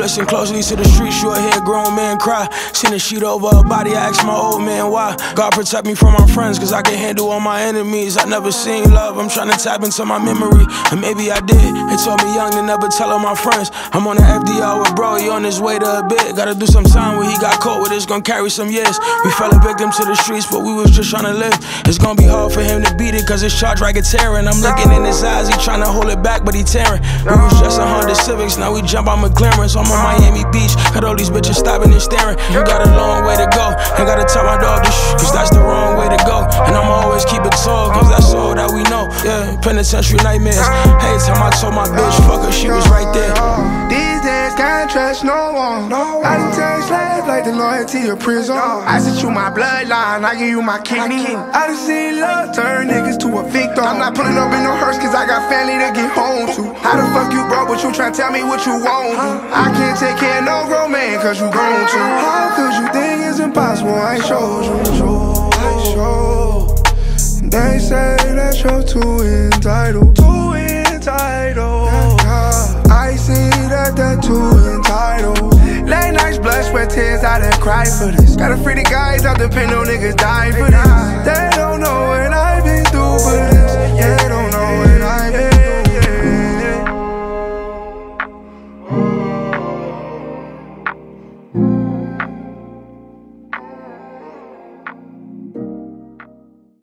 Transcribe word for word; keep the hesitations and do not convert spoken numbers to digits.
listen closely to the streets, you'll hear a grown man cry. Seen a sheet over her body, I asked my old man why. God protect me from my friends, cause I can handle all my enemies. I never seen love, I'm trying to tap into my memory. And maybe I did, they told me young to never tell all my friends. I'm on the F D R with bro, he on his way to a bit. Gotta do some time where he got caught with, it's gonna carry some years. We fell a victim to the streets, but we was just trying to live. It's gonna be hard for him to beat it, cause his charge racketeering. I'm looking in his eyes, he trying to hold it back, but he tearing. We was just a Honda Civics, now we jump on McLaren's. I'm on Miami Beach, got all these bitches stopping and staring. You got a long way to go, I gotta tell my dog to shh, cause that's the wrong way to go. And I'ma always keep it tall, cause that's all that we know. Yeah, penitentiary nightmares. Every time I told my bitch, fuck her, she was right there. These days can't trust no one. I done turned slave like the loyalty of prison. I sent you my bloodline, I give you my kidney. I done seen love turn niggas to a victim. I'm not pulling up in no hearse cause I got family to get home to. How the fuck you bro, but you tryna tell me what you want to? I can't take care of no grown man cause you grown to. How could you think it's impossible? I showed you, I showed. They say that you're too entitled, too entitled. I see that they're too entitled. Late nights, blood, sweat, tears, I done cry for this. Gotta free the guys out the pen, no niggas die for this. They